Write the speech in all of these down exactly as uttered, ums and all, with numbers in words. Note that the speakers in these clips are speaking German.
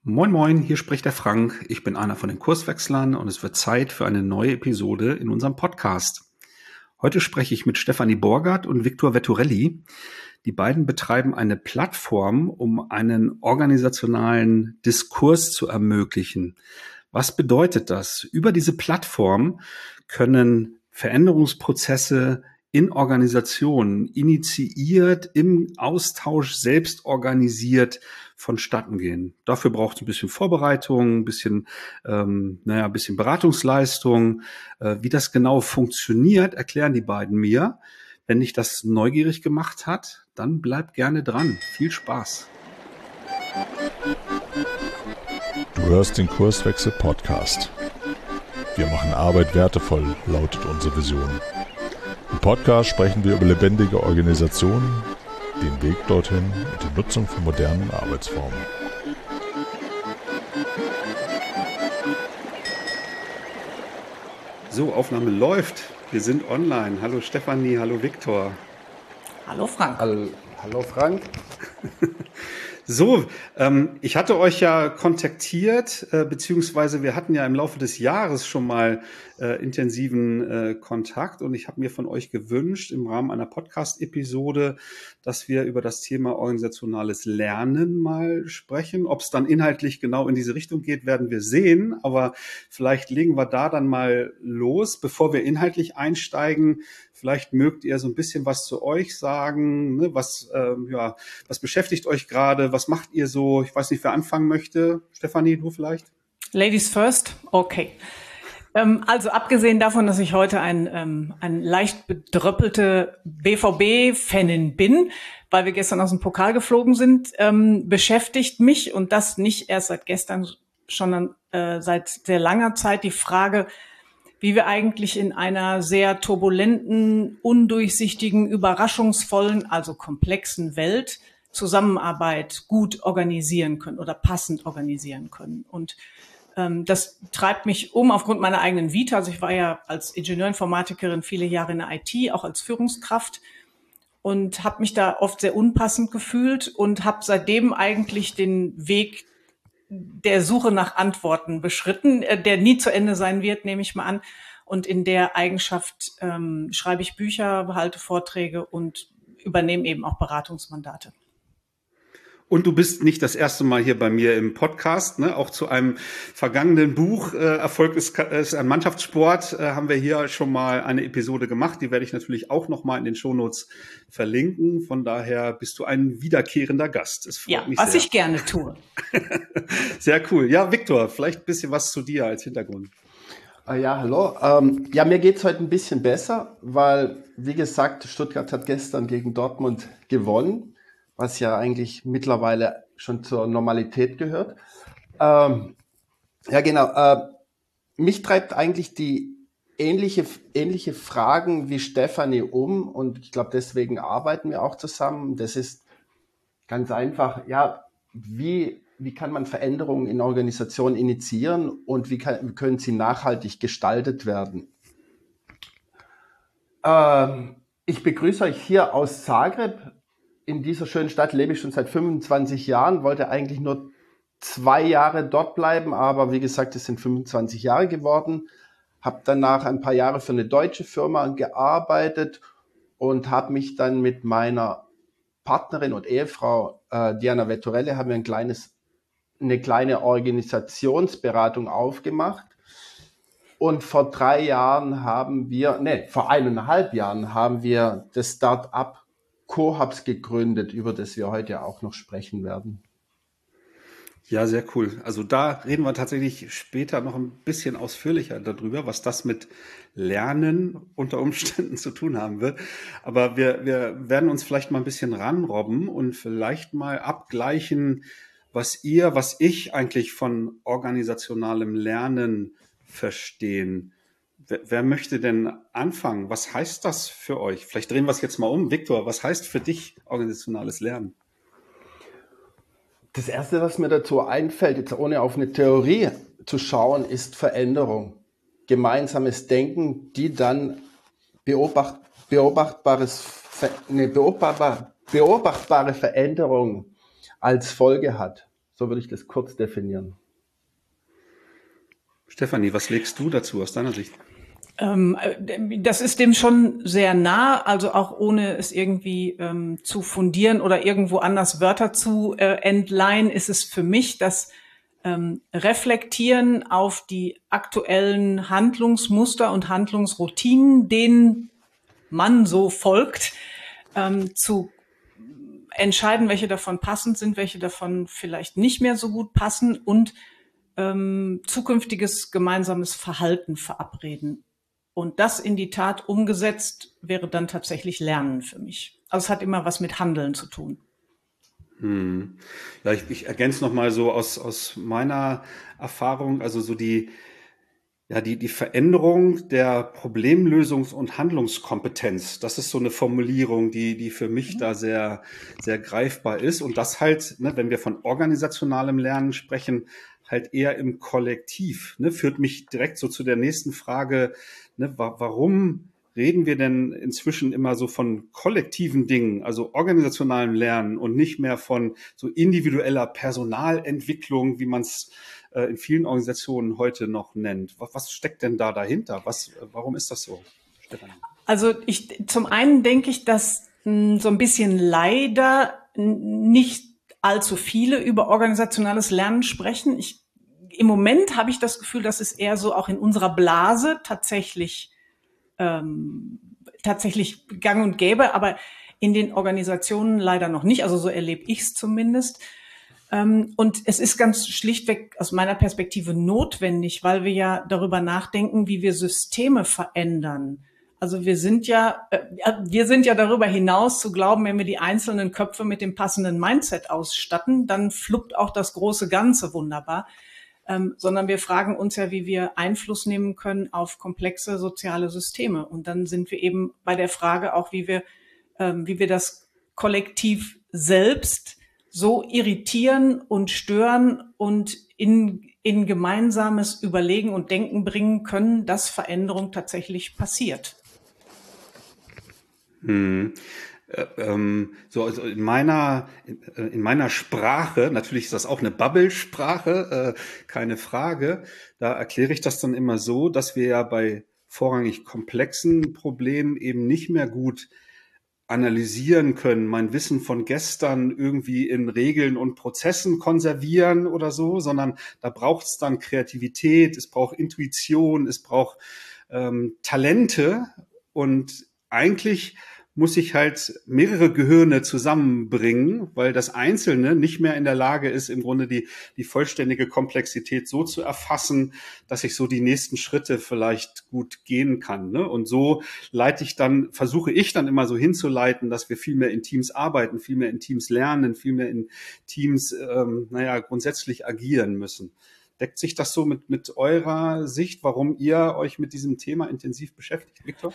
Moin Moin, hier spricht der Frank. Ich bin einer von den Kurswechslern und es wird Zeit für eine neue Episode in unserem Podcast. Heute spreche ich mit Stefanie Borgert und Victor Vetturelli. Die beiden betreiben eine Plattform, um einen organisationalen Diskurs zu ermöglichen. Was bedeutet das? Über diese Plattform können Veränderungsprozesse in Organisationen initiiert, im Austausch selbst organisiert vonstatten gehen. Dafür braucht es ein bisschen Vorbereitung, ein bisschen, ähm, naja, ein bisschen Beratungsleistung. Äh, wie das genau funktioniert, erklären die beiden mir. Wenn dich das neugierig gemacht hat, dann bleib gerne dran. Viel Spaß. Du hörst den Kurswechsel Podcast. Wir machen Arbeit wertevoll, lautet unsere Vision. Im Podcast sprechen wir über lebendige Organisationen, den Weg dorthin und die Nutzung von modernen Arbeitsformen. So, Aufnahme läuft. Wir sind online. Hallo Stefanie, hallo Victor. Hallo Frank. Hallo, hallo Frank. So, ähm, ich hatte euch ja kontaktiert, äh, beziehungsweise wir hatten ja im Laufe des Jahres schon mal äh, intensiven äh, Kontakt und ich habe mir von euch gewünscht im Rahmen einer Podcast-Episode, dass wir über das Thema organisationales Lernen mal sprechen. Ob es dann inhaltlich genau in diese Richtung geht, werden wir sehen, aber vielleicht legen wir da dann mal los, bevor wir inhaltlich einsteigen. Vielleicht mögt ihr so ein bisschen was zu euch sagen, ne? Was, ähm, ja, was beschäftigt euch gerade? Was macht ihr so? Ich weiß nicht, wer anfangen möchte. Stefanie, du vielleicht? Ladies first? Okay. Ähm, also abgesehen davon, dass ich heute ein, ähm, ein leicht bedröppelte B V B-Fanin bin, weil wir gestern aus dem Pokal geflogen sind, ähm, beschäftigt mich, und das nicht erst seit gestern, sondern äh, seit sehr langer Zeit, die Frage, wie wir eigentlich in einer sehr turbulenten, undurchsichtigen, überraschungsvollen, also komplexen Welt Zusammenarbeit gut organisieren können oder passend organisieren können. Und ähm, das treibt mich um aufgrund meiner eigenen Vita. Also ich war ja als Ingenieurinformatikerin viele Jahre in der I T, auch als Führungskraft, und habe mich da oft sehr unpassend gefühlt und habe seitdem eigentlich den Weg der Suche nach Antworten beschritten, der nie zu Ende sein wird, nehme ich mal an. Und in der Eigenschaft ähm, schreibe ich Bücher, behalte Vorträge und übernehme eben auch Beratungsmandate. Und du bist nicht das erste Mal hier bei mir im Podcast, ne? Auch zu einem vergangenen Buch, äh, Erfolg ist, ist ein Mannschaftssport, äh, haben wir hier schon mal eine Episode gemacht. Die werde ich natürlich auch noch mal in den Shownotes verlinken. Von daher bist du ein wiederkehrender Gast. Es freut ja, mich was sehr. ich gerne tue. Sehr cool. Ja, Victor, vielleicht ein bisschen was zu dir als Hintergrund. Ja, hallo. Ähm, ja, mir geht's heute ein bisschen besser, weil, wie gesagt, Stuttgart hat gestern gegen Dortmund gewonnen, was ja eigentlich mittlerweile schon zur Normalität gehört. Ähm, ja, genau. Äh, mich treibt eigentlich die ähnliche, ähnliche Fragen wie Stefanie um, und ich glaube, deswegen arbeiten wir auch zusammen. Das ist ganz einfach, ja, wie, wie kann man Veränderungen in Organisationen initiieren und wie, kann, wie können sie nachhaltig gestaltet werden? Ähm, ich begrüße euch hier aus Zagreb. In dieser schönen Stadt lebe ich schon seit fünfundzwanzig Jahren, wollte eigentlich nur zwei Jahre dort bleiben, aber wie gesagt, es sind fünfundzwanzig Jahre geworden. Habe danach ein paar Jahre für eine deutsche Firma gearbeitet und habe mich dann mit meiner Partnerin und Ehefrau äh, Diana Vetturelli haben wir ein kleines, eine kleine Organisationsberatung aufgemacht. Und vor drei Jahren haben wir, ne, vor eineinhalb Jahren haben wir das Start-up Cohubs gegründet, über das wir heute auch noch sprechen werden. Ja, sehr cool. Also da reden wir tatsächlich später noch ein bisschen ausführlicher darüber, was das mit Lernen unter Umständen zu tun haben wird. Aber wir, wir werden uns vielleicht mal ein bisschen ranrobben und vielleicht mal abgleichen, was ihr, was ich eigentlich von organisationalem Lernen verstehen. Wer, wer möchte denn anfangen? Was heißt das für euch? Vielleicht drehen wir es jetzt mal um. Victor, was heißt für dich organisationales Lernen? Das Erste, was mir dazu einfällt, jetzt ohne auf eine Theorie zu schauen, ist Veränderung. Gemeinsames Denken, die dann beobacht, beobachtbares, eine beobachtbare, beobachtbare Veränderung als Folge hat. So würde ich das kurz definieren. Stefanie, was legst du dazu aus deiner Sicht? Ähm, das ist dem schon sehr nah, also auch ohne es irgendwie ähm, zu fundieren oder irgendwo anders Wörter zu äh, entleihen, ist es für mich das ähm, Reflektieren auf die aktuellen Handlungsmuster und Handlungsroutinen, denen man so folgt, ähm, zu entscheiden, welche davon passend sind, welche davon vielleicht nicht mehr so gut passen und ähm, zukünftiges gemeinsames Verhalten verabreden. Und das in die Tat umgesetzt wäre dann tatsächlich Lernen für mich. Also es hat immer was mit Handeln zu tun. Hm. Ja, ich, ich ergänze noch mal so aus, aus meiner Erfahrung, also so die, ja, die, die Veränderung der Problemlösungs- und Handlungskompetenz. Das ist so eine Formulierung, die, die für mich mhm. da sehr, sehr greifbar ist. Und das halt, ne, wenn wir von organisationalem Lernen sprechen, halt eher im Kollektiv, ne, führt mich direkt so zu der nächsten Frage, ne, wa- warum reden wir denn inzwischen immer so von kollektiven Dingen, also organisationalem Lernen und nicht mehr von so individueller Personalentwicklung, wie man es äh, in vielen Organisationen heute noch nennt? Was, was steckt denn da dahinter? Was, warum ist das so, Stefanie? Also ich, zum einen denke ich, dass mh, so ein bisschen leider nicht allzu viele über organisationales Lernen sprechen. Ich, im Moment habe ich das Gefühl, dass es eher so auch in unserer Blase tatsächlich ähm, tatsächlich gang und gäbe, aber in den Organisationen leider noch nicht. Also so erlebe ich es zumindest. Ähm, und es ist ganz schlichtweg aus meiner Perspektive notwendig, weil wir ja darüber nachdenken, wie wir Systeme verändern. Also wir sind ja, äh, wir sind ja darüber hinaus zu glauben, wenn wir die einzelnen Köpfe mit dem passenden Mindset ausstatten, dann fluppt auch das große Ganze wunderbar. Ähm, sondern wir fragen uns ja, wie wir Einfluss nehmen können auf komplexe soziale Systeme. Und dann sind wir eben bei der Frage auch, wie wir, ähm, wie wir das Kollektiv selbst so irritieren und stören und in, in gemeinsames Überlegen und Denken bringen können, dass Veränderung tatsächlich passiert. Hm. Äh, ähm, so also in meiner in, in meiner Sprache, natürlich ist das auch eine Bubble-Sprache, äh, keine Frage. Da erkläre ich das dann immer so, dass wir ja bei vorrangig komplexen Problemen eben nicht mehr gut analysieren können, mein Wissen von gestern irgendwie in Regeln und Prozessen konservieren oder so, sondern da braucht es dann Kreativität, es braucht Intuition, es braucht ähm, Talente und eigentlich muss ich halt mehrere Gehirne zusammenbringen, weil das Einzelne nicht mehr in der Lage ist, im Grunde die, die vollständige Komplexität so zu erfassen, dass ich so die nächsten Schritte vielleicht gut gehen kann. Ne? Und so leite ich dann, versuche ich dann immer so hinzuleiten, dass wir viel mehr in Teams arbeiten, viel mehr in Teams lernen, viel mehr in Teams, ähm, naja, grundsätzlich agieren müssen. Deckt sich das so mit, mit eurer Sicht, warum ihr euch mit diesem Thema intensiv beschäftigt, Viktor?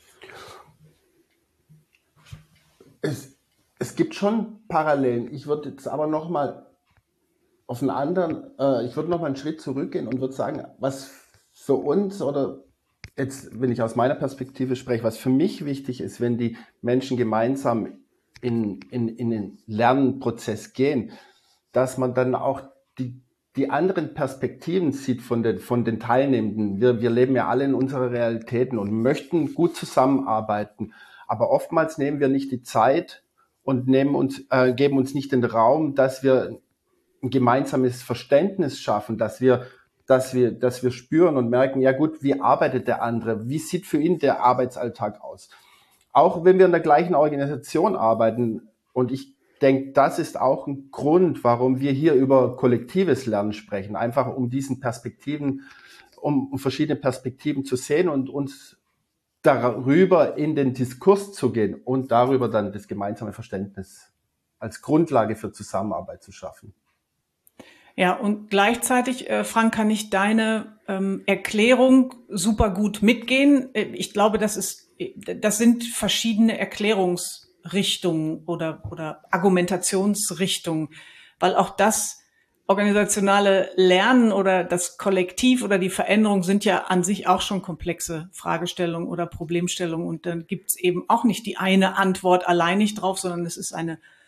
Es, es gibt schon Parallelen. Ich würde jetzt aber noch mal auf einen anderen, äh, ich würde noch mal einen Schritt zurückgehen und würde sagen, was für uns oder jetzt, wenn ich aus meiner Perspektive spreche, was für mich wichtig ist, wenn die Menschen gemeinsam in, in, in den Lernprozess gehen, dass man dann auch die, die anderen Perspektiven sieht von den, von den Teilnehmenden. Wir, wir leben ja alle in unserer Realitäten und möchten gut zusammenarbeiten. Aber oftmals nehmen wir nicht die Zeit und nehmen uns, äh, geben uns nicht den Raum, dass wir ein gemeinsames Verständnis schaffen, dass wir, dass wir, dass wir spüren und merken, ja gut, wie arbeitet der andere? Wie sieht für ihn der Arbeitsalltag aus? Auch wenn wir in der gleichen Organisation arbeiten, und ich denke, das ist auch ein Grund, warum wir hier über kollektives Lernen sprechen, einfach um diesen Perspektiven, um, um verschiedene Perspektiven zu sehen und uns darüber in den Diskurs zu gehen und darüber dann das gemeinsame Verständnis als Grundlage für Zusammenarbeit zu schaffen. Ja, und gleichzeitig, äh, Frank, kann ich deine ähm, Erklärung super gut mitgehen. Ich glaube, das ist, das sind verschiedene Erklärungsrichtungen oder, oder Argumentationsrichtungen, weil auch das organisationale Lernen oder das Kollektiv oder die Veränderung sind ja an sich auch schon komplexe Fragestellungen oder Problemstellungen. Und dann gibt es eben auch nicht die eine Antwort allein nicht drauf, sondern es ist eine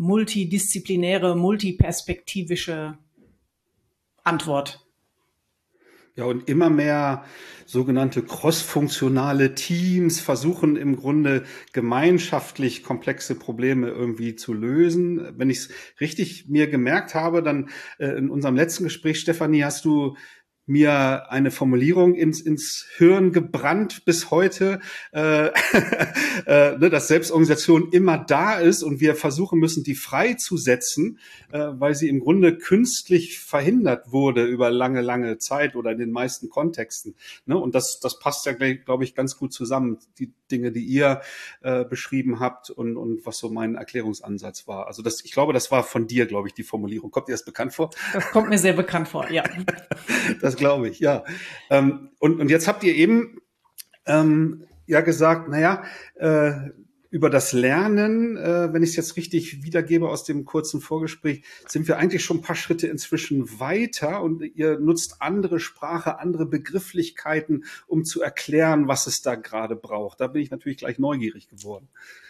multidisziplinäre, multiperspektivische Antwort. Ja, und immer mehr sogenannte crossfunktionale Teams versuchen im Grunde gemeinschaftlich komplexe Probleme irgendwie zu lösen. Wenn ich es richtig mir gemerkt habe, dann äh, in unserem letzten Gespräch, Stefanie, hast du mir eine Formulierung ins, ins Hirn gebrannt bis heute, äh, äh, ne, dass Selbstorganisation immer da ist und wir versuchen müssen, die freizusetzen, äh, weil sie im Grunde künstlich verhindert wurde über lange, lange Zeit oder in den meisten Kontexten. Ne? Und das, das passt ja, glaube ich, ganz gut zusammen, die Dinge, die ihr äh, beschrieben habt und, und was so mein Erklärungsansatz war. Also das, ich glaube, das war von dir, glaube ich, die Formulierung. Kommt dir das bekannt vor? Das kommt mir sehr bekannt vor, ja. Das glaube ich, ja. Ähm, und, und jetzt habt ihr eben ähm, ja gesagt, naja, äh, über das Lernen, äh, wenn ich es jetzt richtig wiedergebe aus dem kurzen Vorgespräch, sind wir eigentlich schon ein paar Schritte inzwischen weiter und ihr nutzt andere Sprache, andere Begrifflichkeiten, um zu erklären, was es da gerade braucht. Da bin ich natürlich gleich neugierig geworden.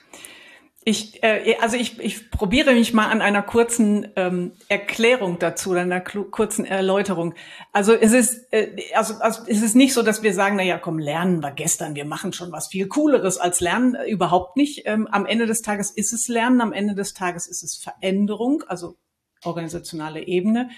Ich, äh, also ich, ich probiere mich mal an einer kurzen ähm, Erklärung dazu, an einer kurzen Erläuterung. Also es ist, äh, also, also es ist nicht so, dass wir sagen, na ja, komm, lernen wir gestern, wir machen schon was viel Cooleres als Lernen, äh, überhaupt nicht. Ähm, am Ende des Tages ist es Lernen, am Ende des Tages ist es Veränderung, also organisationale Ebene.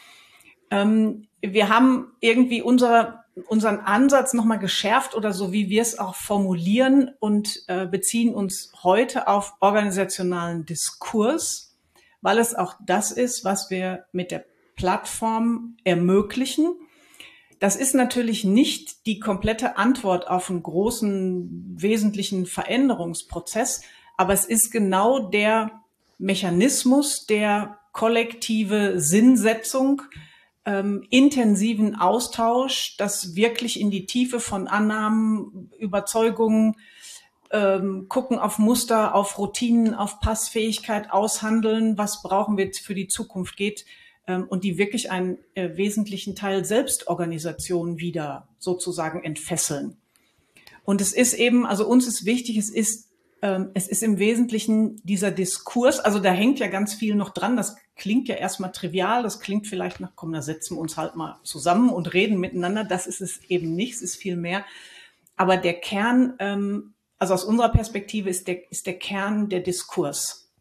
Ähm, wir haben irgendwie unser unseren Ansatz nochmal geschärft oder so, wie wir es auch formulieren und äh, beziehen uns heute auf organisationalen Diskurs, weil es auch das ist, was wir mit der Plattform ermöglichen. Das ist natürlich nicht die komplette Antwort auf einen großen, wesentlichen Veränderungsprozess, aber es ist genau der Mechanismus der kollektive Sinnsetzung, Ähm, intensiven Austausch, das wirklich in die Tiefe von Annahmen, Überzeugungen, ähm, gucken auf Muster, auf Routinen, auf Passfähigkeit, aushandeln, was brauchen wir für die Zukunft geht, ähm, und die wirklich einen äh, wesentlichen Teil Selbstorganisation wieder sozusagen entfesseln. Und es ist eben, also uns ist wichtig, es ist Es ist im Wesentlichen dieser Diskurs, also da hängt ja ganz viel noch dran, das klingt ja erstmal trivial, das klingt vielleicht nach, komm, da setzen wir uns halt mal zusammen und reden miteinander, das ist es eben nicht, es ist viel mehr. Aber der Kern, also aus unserer Perspektive ist der, ist der Kern der Diskurs.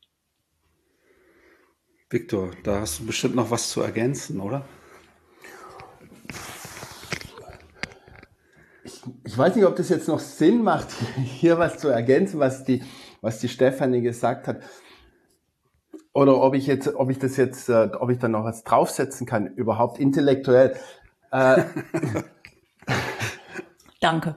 Viktor, da hast du bestimmt noch was zu ergänzen, oder? Ich weiß nicht, ob das jetzt noch Sinn macht, hier was zu ergänzen, was die, was die Stefanie gesagt hat. Oder ob ich jetzt, ob ich das jetzt, ob ich da noch was draufsetzen kann, überhaupt intellektuell. Äh, Danke.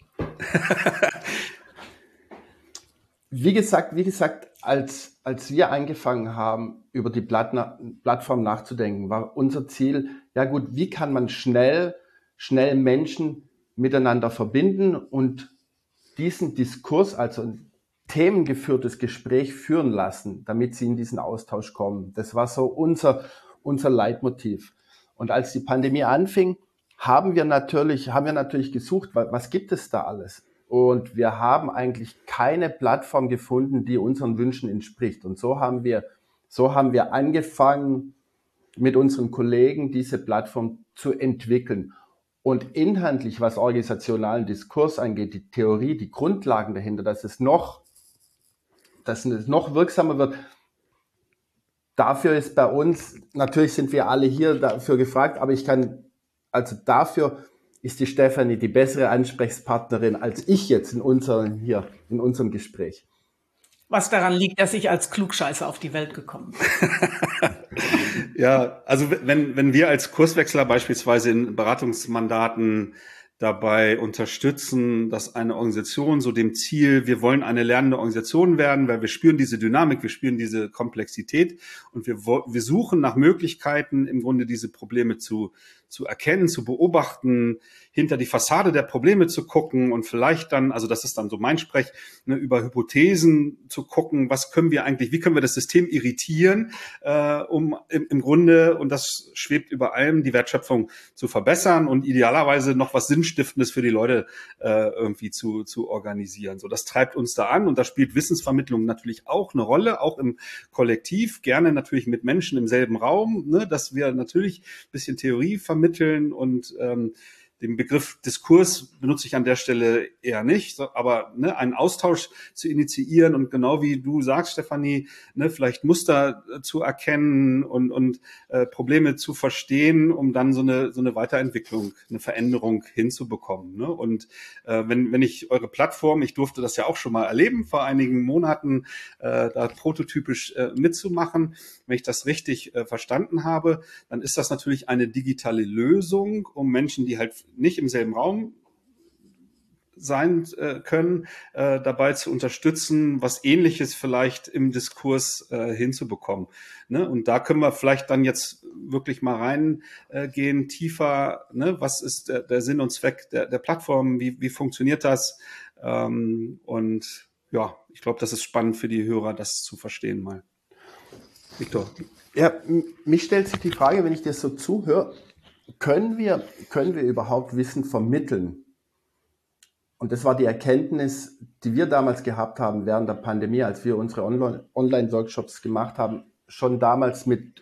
Wie gesagt, wie gesagt, als, als wir angefangen haben, über die Plattform nachzudenken, war unser Ziel, ja gut, wie kann man schnell, schnell Menschen miteinander verbinden und diesen Diskurs, also ein themengeführtes Gespräch führen lassen, damit sie in diesen Austausch kommen. Das war so unser, unser Leitmotiv. Und als die Pandemie anfing, haben wir natürlich, haben wir natürlich gesucht, was gibt es da alles? Und wir haben eigentlich keine Plattform gefunden, die unseren Wünschen entspricht. Und so haben wir, so haben wir angefangen, mit unseren Kollegen diese Plattform zu entwickeln. Und inhaltlich, was organisationalen Diskurs angeht, die Theorie, die Grundlagen dahinter, dass es noch, dass es noch wirksamer wird, dafür ist bei uns, natürlich sind wir alle hier dafür gefragt, aber ich kann, also dafür ist die Stefanie die bessere Ansprechpartnerin als ich jetzt in unserem, hier, in unserem Gespräch. Was daran liegt, dass ich als Klugscheißer auf die Welt gekommen bin. Ja, also wenn, wenn wir als Kurswechsler beispielsweise in Beratungsmandaten dabei unterstützen, dass eine Organisation so dem Ziel, wir wollen eine lernende Organisation werden, weil wir spüren diese Dynamik, wir spüren diese Komplexität und wir, wir suchen nach Möglichkeiten, im Grunde diese Probleme zu, zu erkennen, zu beobachten, hinter die Fassade der Probleme zu gucken und vielleicht dann, also das ist dann so mein Sprech, ne, über Hypothesen zu gucken, was können wir eigentlich, wie können wir das System irritieren, äh, um im, im Grunde, und das schwebt über allem, die Wertschöpfung zu verbessern und idealerweise noch was Sinnvolles Sinnstiftendes für die Leute äh, irgendwie zu, zu organisieren. So, das treibt uns da an und da spielt Wissensvermittlung natürlich auch eine Rolle, auch im Kollektiv, gerne natürlich mit Menschen im selben Raum, ne, dass wir natürlich ein bisschen Theorie vermitteln und ähm, den Begriff Diskurs benutze ich an der Stelle eher nicht, aber ne, einen Austausch zu initiieren und genau wie du sagst, Stefanie, ne, vielleicht Muster zu erkennen und, und äh, Probleme zu verstehen, um dann so eine so eine Weiterentwicklung, eine Veränderung hinzubekommen. Ne? Und äh, wenn wenn ich eure Plattform, ich durfte das ja auch schon mal erleben vor einigen Monaten, äh, da prototypisch äh, mitzumachen, wenn ich das richtig äh, verstanden habe, dann ist das natürlich eine digitale Lösung, um Menschen, die halt nicht im selben Raum sein äh, können, äh, dabei zu unterstützen, was Ähnliches vielleicht im Diskurs äh, hinzubekommen. Ne? Und da können wir vielleicht dann jetzt wirklich mal reingehen, äh, tiefer, ne? Was ist der, der Sinn und Zweck der, der Plattform, wie, wie funktioniert das? Ähm, und ja, ich glaube, das ist spannend für die Hörer, das zu verstehen mal. Viktor. Ja, mich stellt sich die Frage, wenn ich dir so zuhöre, können wir, können wir überhaupt Wissen vermitteln? Und das war die Erkenntnis, die wir damals gehabt haben während der Pandemie, als wir unsere Online-Workshops gemacht haben, schon damals mit,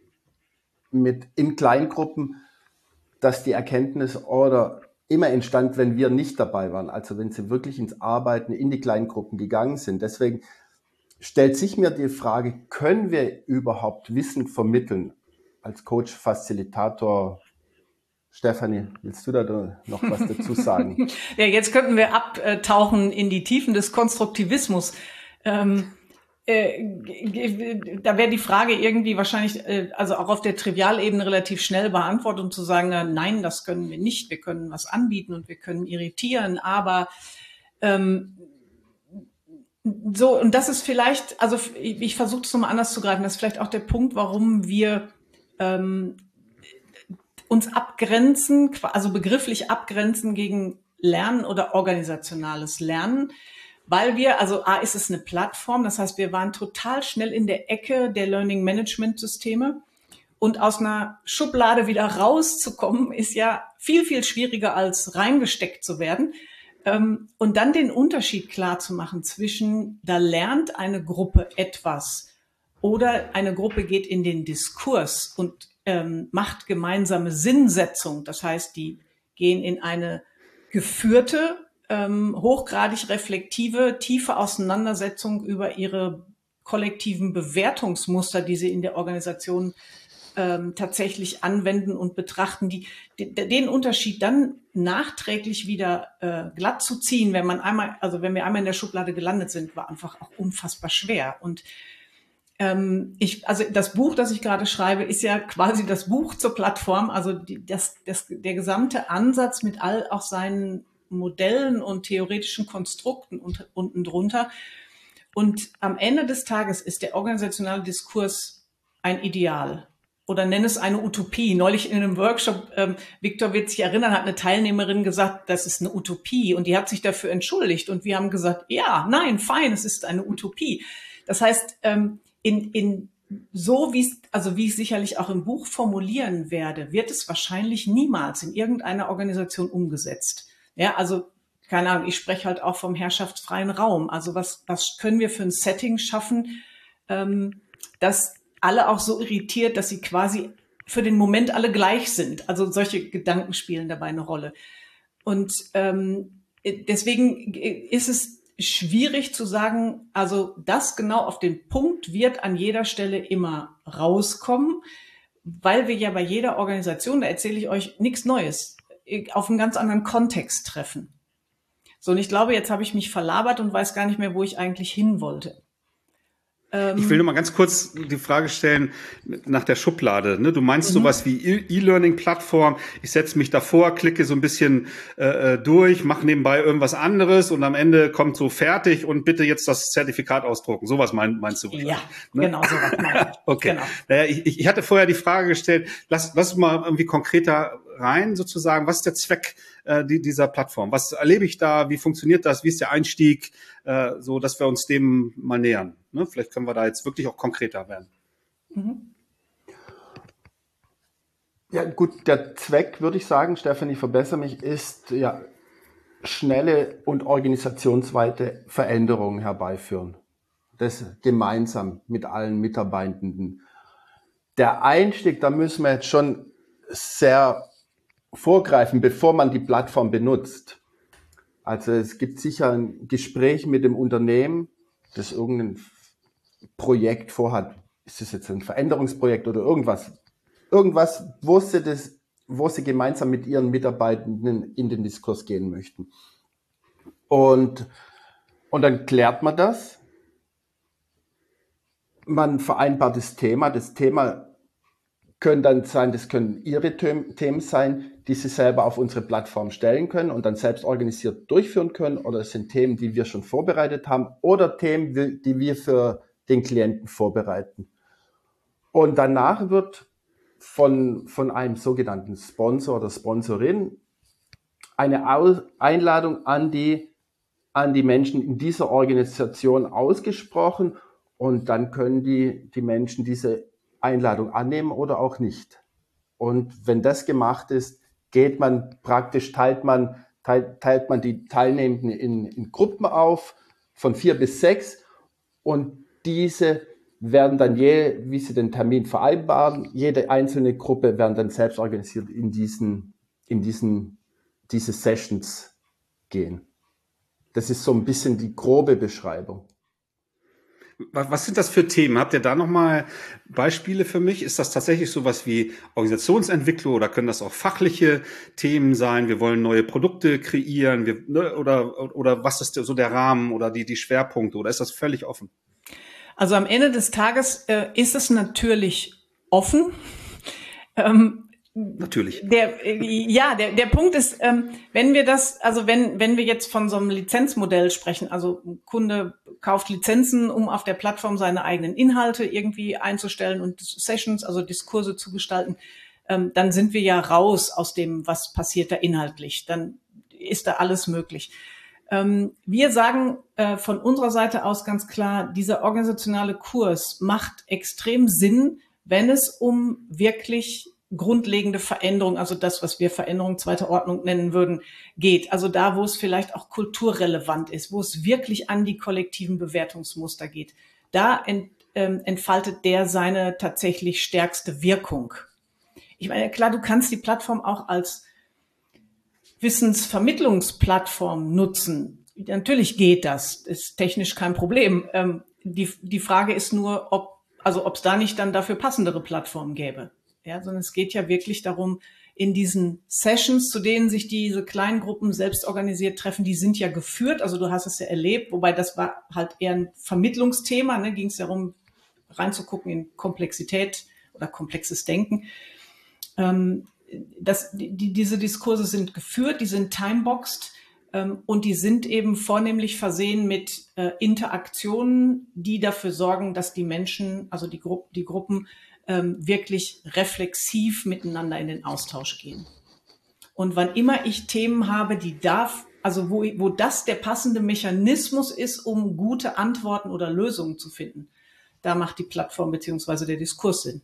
mit in Kleingruppen, dass die Erkenntnis oder immer entstand, wenn wir nicht dabei waren, also wenn sie wirklich ins Arbeiten in die Kleingruppen gegangen sind. Deswegen stellt sich mir die Frage, können wir überhaupt Wissen vermitteln als Coach, Facilitator? Stefanie, willst du da noch was dazu sagen? Ja, jetzt könnten wir abtauchen in die Tiefen des Konstruktivismus. Ähm, äh, da wäre die Frage irgendwie wahrscheinlich, äh, also auch auf der Trivialebene relativ schnell beantwortet, um zu sagen, na, nein, das können wir nicht. Wir können was anbieten und wir können irritieren, aber ähm, so, und das ist vielleicht, also ich, ich versuche es nochmal anders zu greifen, das ist vielleicht auch der Punkt, warum wir ähm, uns abgrenzen, also begrifflich abgrenzen gegen Lernen oder organisationales Lernen, weil wir, also A, ist es eine Plattform, das heißt, wir waren total schnell in der Ecke der Learning Management Systeme und aus einer Schublade wieder rauszukommen, ist ja viel, viel schwieriger als reingesteckt zu werden. Und dann den Unterschied klar zu machen zwischen, da lernt eine Gruppe etwas oder eine Gruppe geht in den Diskurs und ähm, macht gemeinsame Sinnsetzung. Das heißt, die gehen in eine geführte, ähm, hochgradig reflektive, tiefe Auseinandersetzung über ihre kollektiven Bewertungsmuster, die sie in der Organisation ähm, tatsächlich anwenden und betrachten, die, die, den Unterschied dann nachträglich wieder äh, glatt zu ziehen, wenn man einmal, also wenn wir einmal in der Schublade gelandet sind, war einfach auch unfassbar schwer. Und ähm, ich, also das Buch, das ich gerade schreibe, ist ja quasi das Buch zur Plattform, also die, das, das, der gesamte Ansatz mit all auch seinen Modellen und theoretischen Konstrukten und, unten drunter. Und am Ende des Tages ist der organisationale Diskurs ein Ideal. Oder nenne es eine Utopie. Neulich in einem Workshop, ähm, Viktor wird sich erinnern, hat eine Teilnehmerin gesagt, das ist eine Utopie. Und die hat sich dafür entschuldigt. Und wir haben gesagt, ja, nein, fein, es ist eine Utopie. Das heißt, ähm, in, in so wie es, also wie ich sicherlich auch im Buch formulieren werde, wird es wahrscheinlich niemals in irgendeiner Organisation umgesetzt. Ja, also keine Ahnung, ich spreche halt auch vom herrschaftsfreien Raum. Also was, was können wir für ein Setting schaffen, ähm, das alle auch so irritiert, dass sie quasi für den Moment alle gleich sind. Also solche Gedanken spielen dabei eine Rolle. Und ähm, deswegen ist es schwierig zu sagen, also das genau auf den Punkt wird an jeder Stelle immer rauskommen, weil wir ja bei jeder Organisation, da erzähle ich euch nichts Neues, auf einen ganz anderen Kontext treffen. So, und ich glaube, jetzt habe ich mich verlabert und weiß gar nicht mehr, wo ich eigentlich hin wollte. Ich will nur mal ganz kurz die Frage stellen nach der Schublade. Ne? Du meinst mhm. sowas wie E-Learning-Plattform. Ich setze mich davor, klicke so ein bisschen äh, durch, mache nebenbei irgendwas anderes und am Ende kommt so fertig und bitte jetzt das Zertifikat ausdrucken. Sowas mein, meinst du? Ja, ne? Genau sowas meine ich. Okay. Genau. Naja, ich, ich hatte vorher die Frage gestellt, lass, lass mal irgendwie konkreter rein sozusagen. Was ist der Zweck äh, die, dieser Plattform? Was erlebe ich da? Wie funktioniert das? Wie ist der Einstieg? Äh, so, dass wir uns dem mal nähern. Ne? Vielleicht können wir da jetzt wirklich auch konkreter werden. Mhm. Ja gut, der Zweck, würde ich sagen, Stefan, ich verbessere mich, ist ja schnelle und organisationsweite Veränderungen herbeiführen. Das gemeinsam mit allen Mitarbeitenden. Der Einstieg, da müssen wir jetzt schon sehr vorgreifen, bevor man die Plattform benutzt. Also es gibt sicher ein Gespräch mit dem Unternehmen, das irgendein Projekt vorhat. Ist das jetzt ein Veränderungsprojekt oder irgendwas? Irgendwas, wo sie das, wo sie gemeinsam mit ihren Mitarbeitenden in den Diskurs gehen möchten. Und, und dann klärt man das. Man vereinbart das Thema. Das Thema können dann sein, das können ihre Themen sein, die sie selber auf unsere Plattform stellen können und dann selbst organisiert durchführen können. Oder es sind Themen, die wir schon vorbereitet haben oder Themen, die wir für den Klienten vorbereiten. Und danach wird von, von einem sogenannten Sponsor oder Sponsorin eine Aus- Einladung an die, an die Menschen in dieser Organisation ausgesprochen und dann können die, die Menschen diese Einladung annehmen oder auch nicht. Und wenn das gemacht ist, geht man praktisch, teilt man, teilt, teilt man die Teilnehmenden in, in Gruppen auf, von vier bis sechs und diese werden dann je, wie sie den Termin vereinbaren, jede einzelne Gruppe werden dann selbst organisiert in diesen, in diesen, diese Sessions gehen. Das ist so ein bisschen die grobe Beschreibung. Was sind das für Themen? Habt ihr da nochmal Beispiele für mich? Ist das tatsächlich sowas wie Organisationsentwicklung oder können das auch fachliche Themen sein? Wir wollen neue Produkte kreieren, wir, ne, oder, oder was ist so der Rahmen oder die, die Schwerpunkte oder ist das völlig offen? Also am Ende des Tages äh, ist es natürlich offen. Ähm, Natürlich. Der, ja, der, der Punkt ist, ähm, wenn wir das, also wenn, wenn wir jetzt von so einem Lizenzmodell sprechen, also ein Kunde kauft Lizenzen, um auf der Plattform seine eigenen Inhalte irgendwie einzustellen und Sessions, also Diskurse zu gestalten, ähm, dann sind wir ja raus aus dem, was passiert da inhaltlich. Dann ist da alles möglich. Ähm, wir sagen äh, von unserer Seite aus ganz klar, dieser organisationale Kurs macht extrem Sinn, wenn es um wirklich grundlegende Veränderung, also das, was wir Veränderung zweiter Ordnung nennen würden, geht. Also da, wo es vielleicht auch kulturrelevant ist, wo es wirklich an die kollektiven Bewertungsmuster geht. Da ent, ähm, entfaltet der seine tatsächlich stärkste Wirkung. Ich meine, klar, du kannst die Plattform auch als Wissensvermittlungsplattform nutzen. Natürlich geht das, ist technisch kein Problem. Ähm, die, die Frage ist nur, ob, also ob es da nicht dann dafür passendere Plattformen gäbe. Ja, sondern es geht ja wirklich darum, in diesen Sessions, zu denen sich diese kleinen Gruppen selbst organisiert treffen, die sind ja geführt, also du hast es ja erlebt, wobei das war halt eher ein Vermittlungsthema, ne, ging es darum, reinzugucken in Komplexität oder komplexes Denken. Ähm, das, die, diese Diskurse sind geführt, die sind timeboxed ähm, und die sind eben vornehmlich versehen mit äh, Interaktionen, die dafür sorgen, dass die Menschen, also die, Gru- die Gruppen, wirklich reflexiv miteinander in den Austausch gehen. Und wann immer ich Themen habe, die darf, also wo, wo das der passende Mechanismus ist, um gute Antworten oder Lösungen zu finden, da macht die Plattform beziehungsweise der Diskurs Sinn.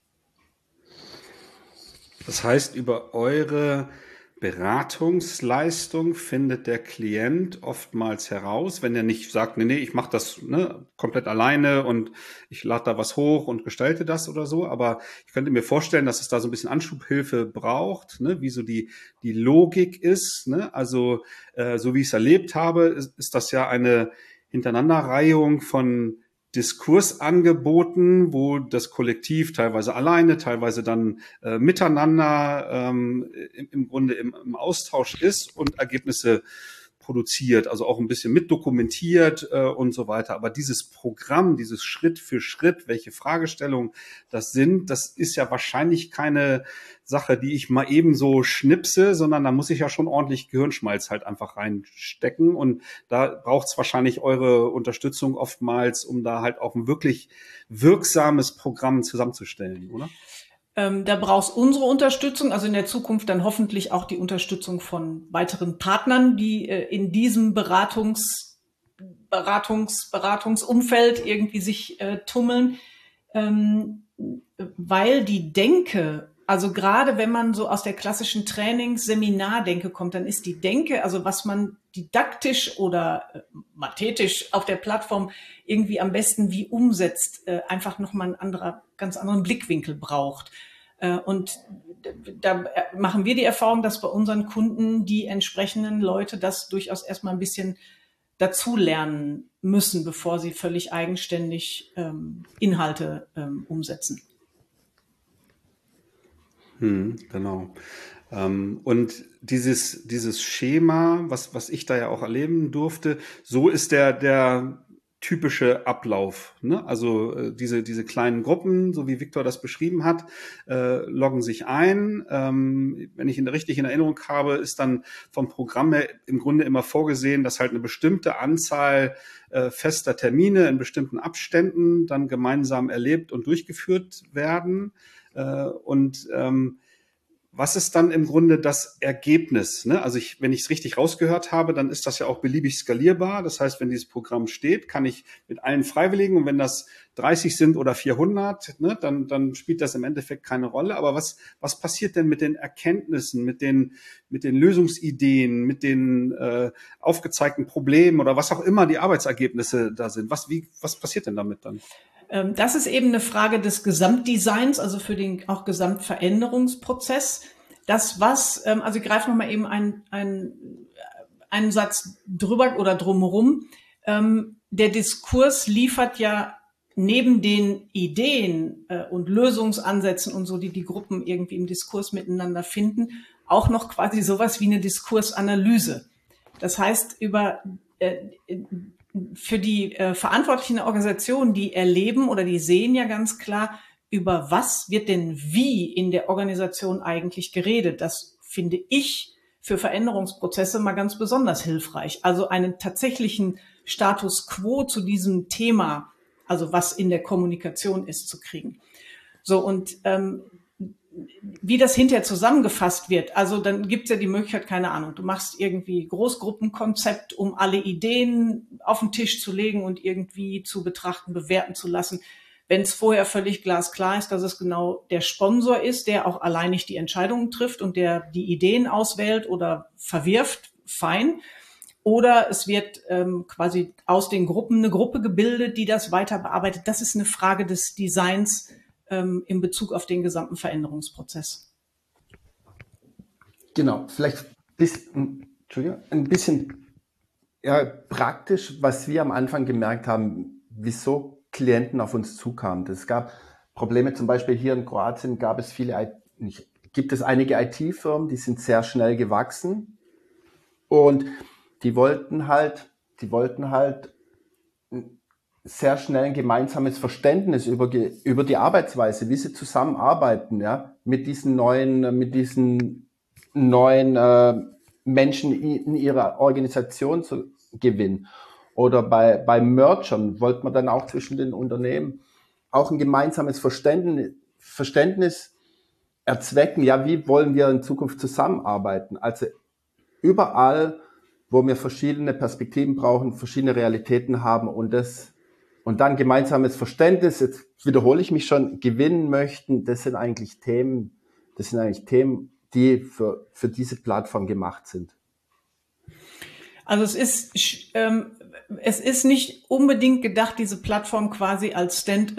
Das heißt, über eure Beratungsleistung findet der Klient oftmals heraus, wenn er nicht sagt, nee, nee, ich mache das ne, komplett alleine und ich lade da was hoch und gestalte das oder so. Aber ich könnte mir vorstellen, dass es da so ein bisschen Anschubhilfe braucht, ne, wie so die die Logik ist. Ne? Also äh, so wie ich es erlebt habe, ist, ist das ja eine Hintereinanderreihung von Diskursangeboten, wo das Kollektiv teilweise alleine, teilweise dann äh, miteinander ähm, im, im Grunde im, im Austausch ist und Ergebnisse produziert, also auch ein bisschen mitdokumentiert äh, und so weiter. Aber dieses Programm, dieses Schritt für Schritt, welche Fragestellungen das sind, das ist ja wahrscheinlich keine Sache, die ich mal eben so schnipse, sondern da muss ich ja schon ordentlich Gehirnschmalz halt einfach reinstecken. Und da braucht es wahrscheinlich eure Unterstützung oftmals, um da halt auch ein wirklich wirksames Programm zusammenzustellen, oder? Ähm, da brauchst unsere Unterstützung, also in der Zukunft dann hoffentlich auch die Unterstützung von weiteren Partnern, die äh, in diesem Beratungs, Beratungs, Beratungsumfeld irgendwie sich äh, tummeln, ähm, weil die Denke, Also gerade wenn man so aus der klassischen Trainings-Seminardenke kommt, dann ist die Denke, also was man didaktisch oder äh, mathetisch auf der Plattform irgendwie am besten wie umsetzt, äh, einfach nochmal einen anderer, ganz anderen Blickwinkel braucht. Äh, und da machen wir die Erfahrung, dass bei unseren Kunden die entsprechenden Leute das durchaus erstmal ein bisschen dazulernen müssen, bevor sie völlig eigenständig ähm, Inhalte ähm, umsetzen. Hm, genau. Ähm, und dieses, dieses Schema, was, was ich da ja auch erleben durfte, so ist der, der typische Ablauf, ne? Also äh, diese, diese kleinen Gruppen, so wie Viktor das beschrieben hat, äh, loggen sich ein. Ähm, wenn ich ihn richtig in Erinnerung habe, ist dann vom Programm her im Grunde immer vorgesehen, dass halt eine bestimmte Anzahl äh, fester Termine in bestimmten Abständen dann gemeinsam erlebt und durchgeführt werden. Äh, und ähm, was ist dann im Grunde das Ergebnis? Ne? Also ich, wenn ich es richtig rausgehört habe, dann ist das ja auch beliebig skalierbar. Das heißt, wenn dieses Programm steht, kann ich mit allen Freiwilligen, und wenn das dreißig sind oder vierhundert, ne, dann, dann spielt das im Endeffekt keine Rolle. Aber was, was passiert denn mit den Erkenntnissen, mit den, mit den Lösungsideen, mit den äh, aufgezeigten Problemen oder was auch immer die Arbeitsergebnisse da sind? Was, wie, was passiert denn damit dann? Das ist eben eine Frage des Gesamtdesigns, also für den auch Gesamtveränderungsprozess. Das was, also ich greife nochmal eben einen, einen, einen Satz drüber oder drumherum. Der Diskurs liefert ja neben den Ideen und Lösungsansätzen und so, die die Gruppen irgendwie im Diskurs miteinander finden, auch noch quasi sowas wie eine Diskursanalyse. Das heißt, über für die äh, Verantwortlichen der Organisation, die erleben oder die sehen ja ganz klar, über was wird denn wie in der Organisation eigentlich geredet. Das finde ich für Veränderungsprozesse mal ganz besonders hilfreich. Also einen tatsächlichen Status quo zu diesem Thema, also was in der Kommunikation ist, zu kriegen. So, und ähm, wie das hinterher zusammengefasst wird, also dann gibt's ja die Möglichkeit, keine Ahnung, du machst irgendwie Großgruppenkonzept, um alle Ideen auf den Tisch zu legen und irgendwie zu betrachten, bewerten zu lassen. Wenn es vorher völlig glasklar ist, dass es genau der Sponsor ist, der auch alleinig die Entscheidungen trifft und der die Ideen auswählt oder verwirft, fein. Oder es wird ähm, quasi aus den Gruppen eine Gruppe gebildet, die das weiter bearbeitet. Das ist eine Frage des Designs in Bezug auf den gesamten Veränderungsprozess. Genau, vielleicht bis, Entschuldigung, ein bisschen ja, praktisch, was wir am Anfang gemerkt haben, wieso Klienten auf uns zukamen. Es gab Probleme, zum Beispiel hier in Kroatien gab es viele, nicht, gibt es einige I T-Firmen, die sind sehr schnell gewachsen und die wollten halt, die wollten halt sehr schnell ein gemeinsames Verständnis über, über die Arbeitsweise, wie sie zusammenarbeiten, ja, mit diesen neuen, mit diesen neuen äh, Menschen in ihrer Organisation zu gewinnen. Oder bei, bei Mergern wollte man dann auch zwischen den Unternehmen auch ein gemeinsames Verständnis, Verständnis erzwecken, ja, wie wollen wir in Zukunft zusammenarbeiten? Also überall, wo wir verschiedene Perspektiven brauchen, verschiedene Realitäten haben und das Und dann gemeinsames Verständnis, jetzt wiederhole ich mich schon, gewinnen möchten, das sind eigentlich Themen, das sind eigentlich Themen, die für, für diese Plattform gemacht sind. Also es ist, ähm, es ist nicht unbedingt gedacht, diese Plattform quasi als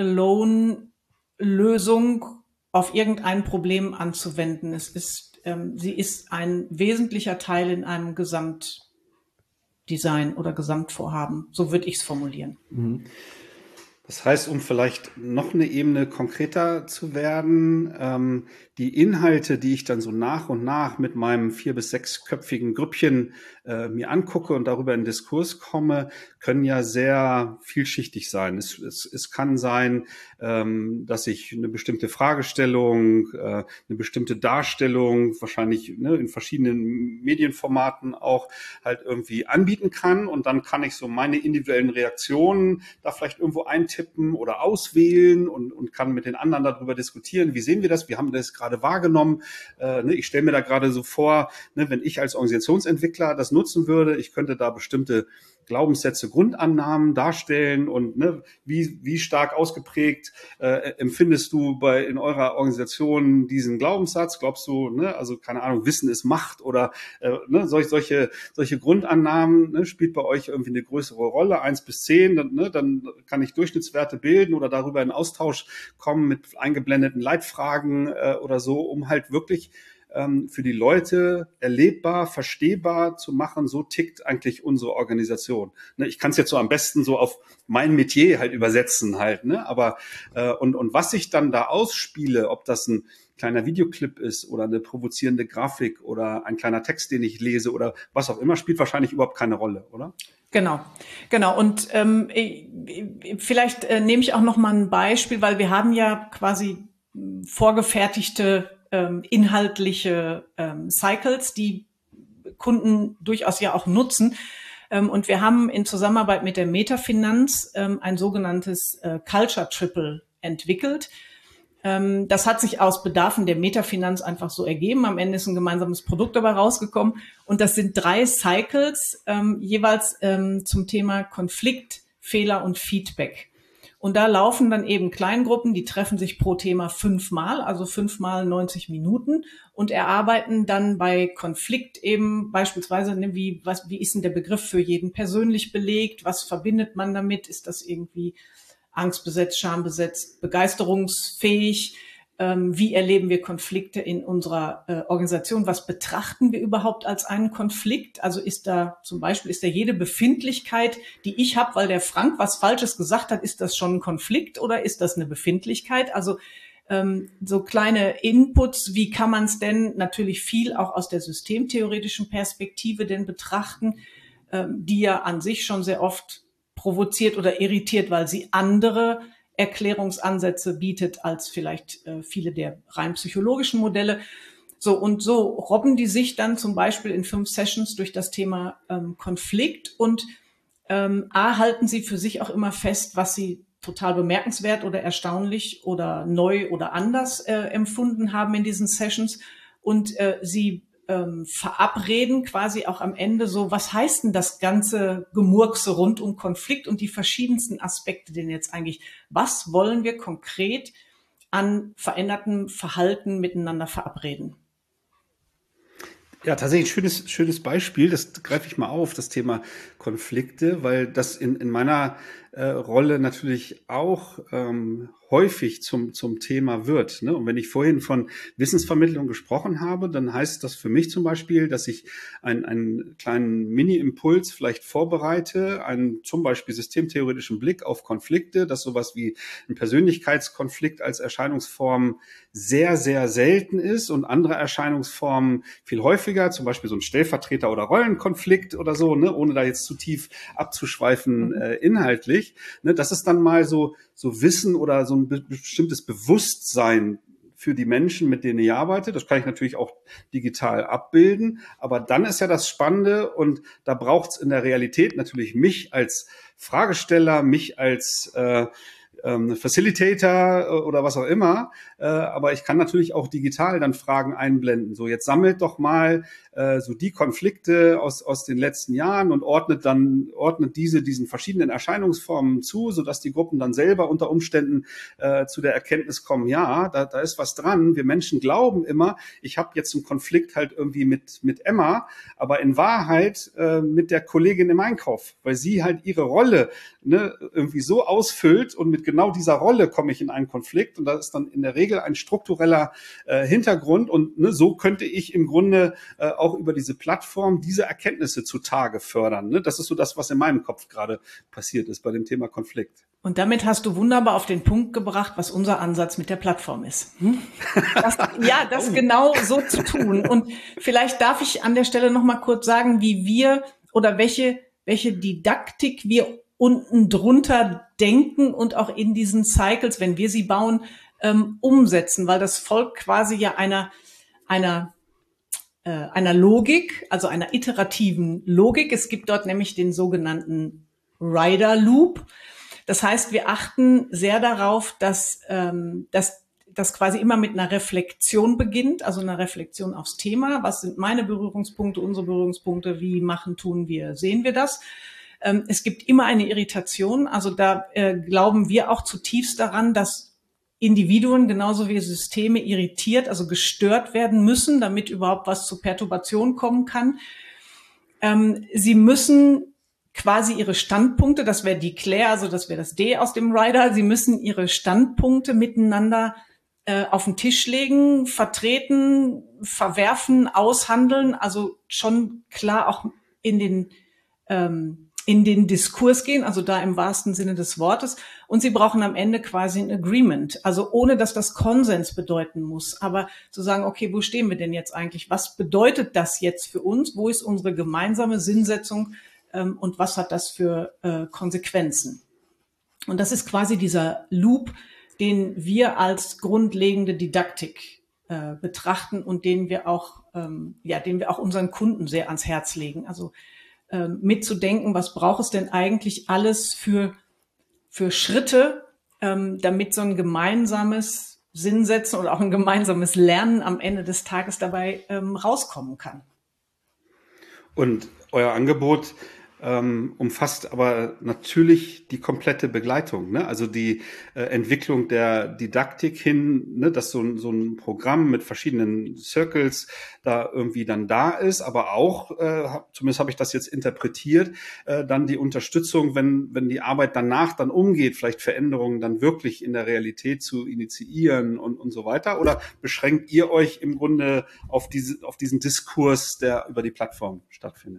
Standalone-Lösung auf irgendein Problem anzuwenden. Es ist, ähm, sie ist ein wesentlicher Teil in einem Gesamtdesign oder Gesamtvorhaben. So würde ich es formulieren. Mhm. Das heißt, um vielleicht noch eine Ebene konkreter zu werden, ähm, die Inhalte, die ich dann so nach und nach mit meinem vier- bis sechsköpfigen Grüppchen äh, mir angucke und darüber in Diskurs komme, können ja sehr vielschichtig sein. Es, es, es kann sein, ähm, dass ich eine bestimmte Fragestellung, äh, eine bestimmte Darstellung, wahrscheinlich ne, in verschiedenen Medienformaten auch halt irgendwie anbieten kann. Und dann kann ich so meine individuellen Reaktionen da vielleicht irgendwo eintippen oder auswählen und, und kann mit den anderen darüber diskutieren. Wie sehen wir das? Wie haben wir das gerade wahrgenommen? Äh, ne, ich stelle mir da gerade so vor, ne, wenn ich als Organisationsentwickler das nutzen würde, ich könnte da bestimmte Glaubenssätze, Grundannahmen darstellen und ne, wie, wie stark ausgeprägt äh, empfindest du bei in eurer Organisation diesen Glaubenssatz? Glaubst du, ne, also keine Ahnung, Wissen ist Macht oder äh, ne, solche, solche, solche Grundannahmen, ne, spielt bei euch irgendwie eine größere Rolle, eins bis zehn, dann, ne, dann kann ich Durchschnittswerte bilden oder darüber in Austausch kommen mit eingeblendeten Leitfragen äh, oder so, um halt wirklich für die Leute erlebbar, verstehbar zu machen, so tickt eigentlich unsere Organisation. Ich kann es jetzt so am besten so auf mein Metier halt übersetzen halt, ne? Aber und und was ich dann da ausspiele, ob das ein kleiner Videoclip ist oder eine provozierende Grafik oder ein kleiner Text, den ich lese oder was auch immer, spielt wahrscheinlich überhaupt keine Rolle, oder? Genau, genau. Und ähm, vielleicht äh, nehme ich auch noch mal ein Beispiel, weil wir haben ja quasi vorgefertigte inhaltliche ähm, Cycles, die Kunden durchaus ja auch nutzen. Ähm, und wir haben in Zusammenarbeit mit der Metafinanz ähm, ein sogenanntes äh, Culture Triple entwickelt. Ähm, das hat sich aus Bedarfen der Metafinanz einfach so ergeben. Am Ende ist ein gemeinsames Produkt dabei rausgekommen. Und das sind drei Cycles, ähm, jeweils ähm, zum Thema Konflikt, Fehler und Feedback. Und da laufen dann eben Kleingruppen, die treffen sich pro Thema fünfmal, also fünfmal neunzig Minuten und erarbeiten dann bei Konflikt eben beispielsweise, ne, wie, was, wie ist denn der Begriff für jeden persönlich belegt? Was verbindet man damit? Ist das irgendwie angstbesetzt, schambesetzt, begeisterungsfähig? Ähm, wie erleben wir Konflikte in unserer äh, Organisation? Was betrachten wir überhaupt als einen Konflikt? Also ist da zum Beispiel, ist da jede Befindlichkeit, die ich habe, weil der Frank was Falsches gesagt hat, ist das schon ein Konflikt oder ist das eine Befindlichkeit? Also ähm, so kleine Inputs, wie kann man es denn natürlich viel auch aus der systemtheoretischen Perspektive denn betrachten, ähm, die ja an sich schon sehr oft provoziert oder irritiert, weil sie andere Erklärungsansätze bietet als vielleicht äh, viele der rein psychologischen Modelle. So, und so robben die sich dann zum Beispiel in fünf Sessions durch das Thema ähm, Konflikt und ähm, A, halten sie für sich auch immer fest, was sie total bemerkenswert oder erstaunlich oder neu oder anders äh, empfunden haben in diesen Sessions und äh, sie ähm, verabreden quasi auch am Ende so, was heißt denn das ganze Gemurkse rund um Konflikt und die verschiedensten Aspekte denn jetzt eigentlich? Was wollen wir konkret an verändertem Verhalten miteinander verabreden? Ja, tatsächlich ein schönes, schönes Beispiel. Das greife ich mal auf, das Thema Konflikte, weil das in, in meiner äh, Rolle natürlich auch ähm, häufig zum, zum Thema wird. Ne? Und wenn ich vorhin von Wissensvermittlung gesprochen habe, dann heißt das für mich zum Beispiel, dass ich einen, einen kleinen Mini-Impuls vielleicht vorbereite, einen zum Beispiel systemtheoretischen Blick auf Konflikte, dass sowas wie ein Persönlichkeitskonflikt als Erscheinungsform sehr, sehr selten ist und andere Erscheinungsformen viel häufiger, zum Beispiel so ein Stellvertreter- oder Rollenkonflikt oder so, ne, ohne da jetzt zu tief abzuschweifen äh, inhaltlich. Ne, das ist dann mal so so Wissen oder so ein be- bestimmtes Bewusstsein für die Menschen, mit denen ich arbeite. Das kann ich natürlich auch digital abbilden. Aber dann ist ja das Spannende und da braucht es in der Realität natürlich mich als Fragesteller, mich als äh, ähm, Facilitator oder was auch immer. Äh, aber ich kann natürlich auch digital dann Fragen einblenden. So, jetzt sammelt doch mal äh, so die Konflikte aus aus den letzten Jahren und ordnet dann ordnet diese diesen verschiedenen Erscheinungsformen zu, sodass die Gruppen dann selber unter Umständen äh, zu der Erkenntnis kommen, ja, da, da ist was dran. Wir Menschen glauben immer, ich habe jetzt einen Konflikt halt irgendwie mit mit Emma, aber in Wahrheit äh, mit der Kollegin im Einkauf, weil sie halt ihre Rolle ne, irgendwie so ausfüllt und mit genau dieser Rolle komme ich in einen Konflikt und das ist dann in der Regel ein struktureller äh, Hintergrund und ne, so könnte ich im Grunde äh, auch über diese Plattform diese Erkenntnisse zutage fördern. Ne? Das ist so das, was in meinem Kopf gerade passiert ist bei dem Thema Konflikt. Und damit hast du wunderbar auf den Punkt gebracht, was unser Ansatz mit der Plattform ist. Hm? Das, ja, das oh. genau so zu tun. Und vielleicht darf ich an der Stelle noch mal kurz sagen, wie wir oder welche, welche Didaktik wir unten drunter denken und auch in diesen Cycles, wenn wir sie bauen, ähm, umsetzen, weil das folgt quasi ja einer, einer, äh, einer Logik, also einer iterativen Logik. Es gibt dort nämlich den sogenannten Rider Loop. Das heißt, wir achten sehr darauf, dass, ähm, dass das quasi immer mit einer Reflexion beginnt, also einer Reflexion aufs Thema. Was sind meine Berührungspunkte, unsere Berührungspunkte? Wie machen, tun wir, sehen wir das? Ähm, es gibt immer eine Irritation. Also da äh, glauben wir auch zutiefst daran, dass Individuen genauso wie Systeme irritiert, also gestört werden müssen, damit überhaupt was zu Perturbation kommen kann. Ähm, sie müssen quasi ihre Standpunkte, das wäre Declare, also das wäre das D aus dem Rider, sie müssen ihre Standpunkte miteinander äh, auf den Tisch legen, vertreten, verwerfen, aushandeln, also schon klar auch in den ähm, in den Diskurs gehen, also da im wahrsten Sinne des Wortes. Und sie brauchen am Ende quasi ein Agreement, also ohne, dass das Konsens bedeuten muss. Aber zu sagen, okay, wo stehen wir denn jetzt eigentlich? Was bedeutet das jetzt für uns? Wo ist unsere gemeinsame Sinnsetzung? Ähm, und was hat das für äh, Konsequenzen? Und das ist quasi dieser Loop, den wir als grundlegende Didaktik äh, betrachten und den wir auch, ähm, ja, den wir auch unseren Kunden sehr ans Herz legen. Also mitzudenken, was braucht es denn eigentlich alles für, für Schritte, ähm, damit so ein gemeinsames Sinnsetzen oder auch ein gemeinsames Lernen am Ende des Tages dabei ähm, rauskommen kann. Und euer Angebot ähm, umfasst aber natürlich die komplette Begleitung, ne? Also die äh, Entwicklung der Didaktik hin, ne? Dass so ein, so ein Programm mit verschiedenen Circles da irgendwie dann da ist, aber auch, äh, zumindest habe ich das jetzt interpretiert, äh, dann die Unterstützung, wenn wenn die Arbeit danach dann umgeht, vielleicht Veränderungen dann wirklich in der Realität zu initiieren und und so weiter, oder beschränkt ihr euch im Grunde auf diese auf diesen Diskurs, der über die Plattform stattfindet?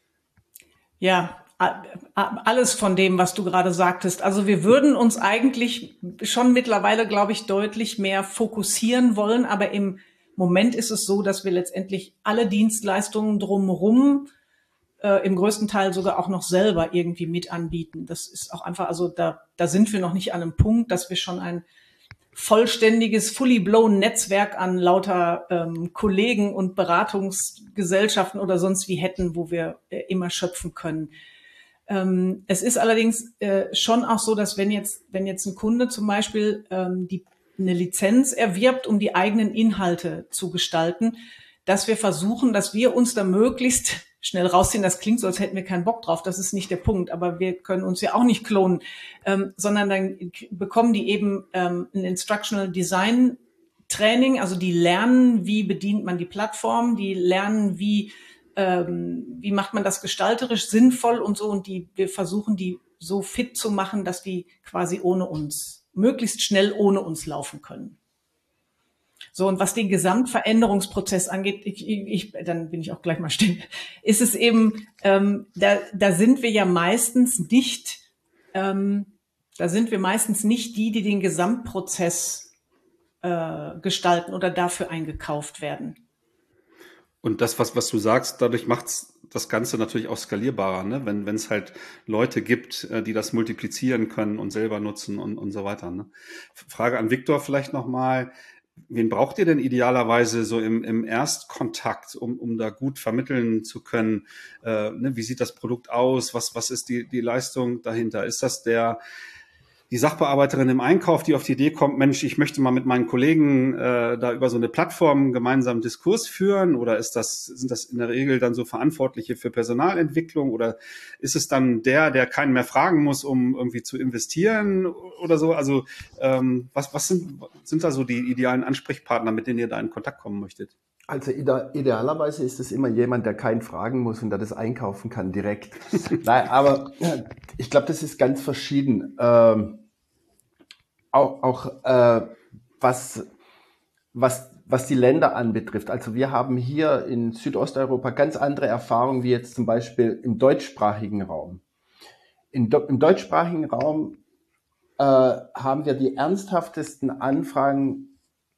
Ja, alles von dem, was du gerade sagtest. Also wir würden uns eigentlich schon mittlerweile, glaube ich, deutlich mehr fokussieren wollen. Aber im Moment ist es so, dass wir letztendlich alle Dienstleistungen drumherum äh, im größten Teil sogar auch noch selber irgendwie mit anbieten. Das ist auch einfach, also da, da sind wir noch nicht an einem Punkt, dass wir schon ein vollständiges, fully blown Netzwerk an lauter ähm, Kollegen und Beratungsgesellschaften oder sonst wie hätten, wo wir äh, immer schöpfen können. Ähm, es ist allerdings äh, schon auch so, dass wenn jetzt, wenn jetzt ein Kunde zum Beispiel ähm, die, eine Lizenz erwirbt, um die eigenen Inhalte zu gestalten, dass wir versuchen, dass wir uns da möglichst schnell rausziehen. Das klingt so, als hätten wir keinen Bock drauf. Das ist nicht der Punkt. Aber wir können uns ja auch nicht klonen, ähm, sondern dann bekommen die eben ähm, ein Instructional Design Training. Also die lernen, wie bedient man die Plattform. Die lernen, wie, ähm, wie macht man das gestalterisch sinnvoll und so. Und die, wir versuchen, die so fit zu machen, dass die quasi ohne uns, möglichst schnell ohne uns laufen können. So, und was den Gesamtveränderungsprozess angeht, ich, ich, dann bin ich auch gleich mal still, ist es eben, ähm, da, da sind wir ja meistens nicht, ähm, da sind wir meistens nicht die, die den Gesamtprozess äh, gestalten oder dafür eingekauft werden. Und das, was, was du sagst, dadurch macht's das Ganze natürlich auch skalierbarer, ne? Wenn wenn es halt Leute gibt, die das multiplizieren können und selber nutzen und, und so weiter. Ne? Frage an Viktor vielleicht nochmal. Wen braucht ihr denn idealerweise so im, im Erstkontakt, um, um da gut vermitteln zu können? Äh, ne, wie sieht das Produkt aus? Was, was ist die, die Leistung dahinter? Ist das der, die Sachbearbeiterin im Einkauf, die auf die Idee kommt, Mensch, ich möchte mal mit meinen Kollegen äh, da über so eine Plattform gemeinsam Diskurs führen? Oder ist das, sind das in der Regel dann so Verantwortliche für Personalentwicklung? Oder ist es dann der, der keinen mehr fragen muss, um irgendwie zu investieren oder so? Also ähm, was, was sind, sind da so die idealen Ansprechpartner, mit denen ihr da in Kontakt kommen möchtet? Also ide idealerweise ist es immer jemand, der keinen fragen muss und der das einkaufen kann direkt. Nein, aber ich glaube, das ist ganz verschieden. Ähm, auch auch äh, was, was, was die Länder anbetrifft. Also wir haben hier in Südosteuropa ganz andere Erfahrungen wie jetzt zum Beispiel im deutschsprachigen Raum. In, Im deutschsprachigen Raum äh, haben wir die ernsthaftesten Anfragen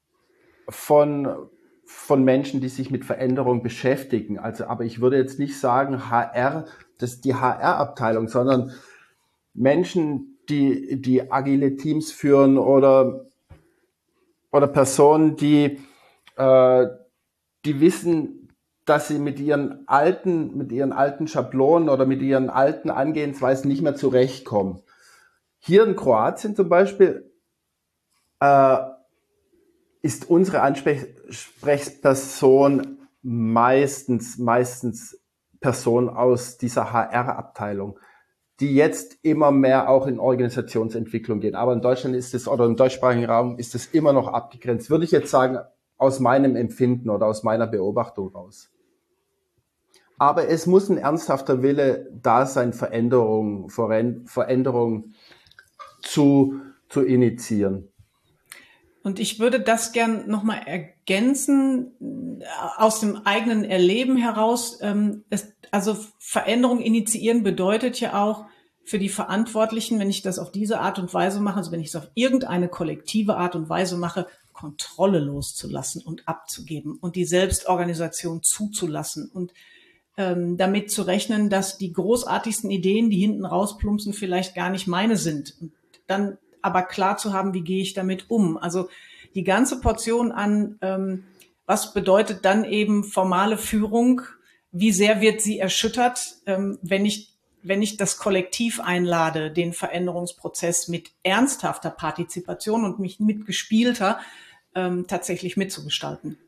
von von Menschen, die sich mit Veränderung beschäftigen. Also, aber ich würde jetzt nicht sagen H R, das ist die H R-Abteilung, sondern Menschen, die, die agile Teams führen oder, oder Personen, die, äh, die wissen, dass sie mit ihren alten, mit ihren alten Schablonen oder mit ihren alten Angehensweisen nicht mehr zurechtkommen. Hier in Kroatien zum Beispiel, äh, ist unsere Ansprechperson meistens, meistens Person aus dieser H R-Abteilung. die jetzt immer mehr auch in Organisationsentwicklung gehen. Aber in Deutschland ist es, oder im deutschsprachigen Raum ist es immer noch abgegrenzt, würde ich jetzt sagen, aus meinem Empfinden oder aus meiner Beobachtung raus. Aber es muss ein ernsthafter Wille da sein, Veränderungen, Veränderungen zu, zu initiieren. Und ich würde das gern nochmal ergänzen, aus dem eigenen Erleben heraus. Ähm, es, also Veränderung initiieren bedeutet ja auch für die Verantwortlichen, wenn ich das auf diese Art und Weise mache, also wenn ich es auf irgendeine kollektive Art und Weise mache, Kontrolle loszulassen und abzugeben und die Selbstorganisation zuzulassen und ähm, damit zu rechnen, dass die großartigsten Ideen, die hinten rausplumpsen, vielleicht gar nicht meine sind. Und dann aber klar zu haben, wie gehe ich damit um? Also die ganze Portion an, ähm, was bedeutet dann eben formale Führung? Wie sehr wird sie erschüttert, ähm, wenn ich, wenn ich das Kollektiv einlade, den Veränderungsprozess mit ernsthafter Partizipation und mich mitgespielter ähm, tatsächlich mitzugestalten?